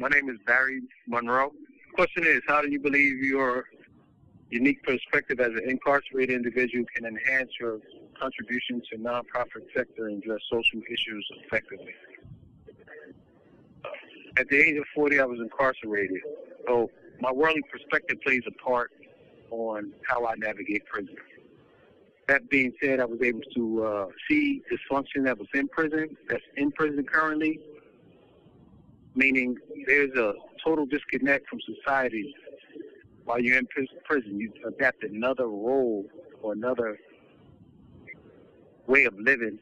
My name is Barry Monroe. Question is, how do you believe your unique perspective as an incarcerated individual can enhance your contribution to nonprofit sector and address social issues effectively? At the age of 40, I was incarcerated. So my worldly perspective plays a part on how I navigate prison. That being said, I was able to see dysfunction that was in prison, that's in prison currently, meaning there's a total disconnect from society. While you're in prison, you adapt another role or another way of living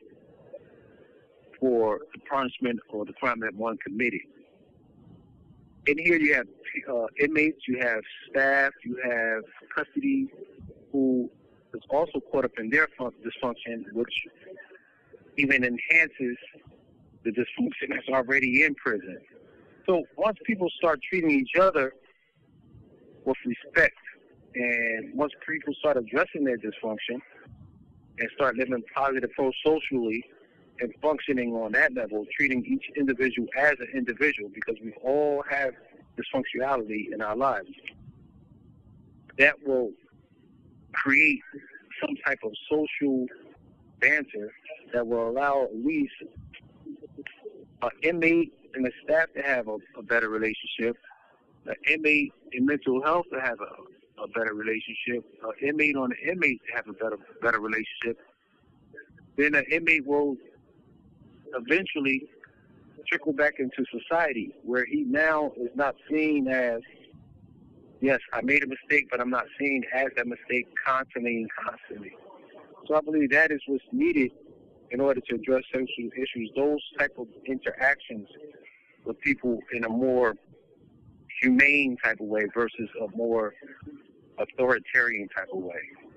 for the punishment or the crime that one committed. In here you have inmates, you have staff, you have custody who is also caught up in their dysfunction, which even enhances the dysfunction that's already in prison. So once people start treating each other with respect, and once people start addressing their dysfunction and start living positive pro-socially and functioning on that level, treating each individual as an individual, because we all have dysfunctionality in our lives, that will create some type of social banter that will allow at least an inmate and the staff to have a better relationship, an inmate in mental health to have a better relationship, an inmate on an inmate to have a better relationship. Then an inmate will eventually trickle back into society, where he now is not seen as, yes, I made a mistake, but I'm not seen as that mistake constantly. So I believe that is what's needed in order to address social issues, those type of interactions with people in a more humane type of way versus a more authoritarian type of way.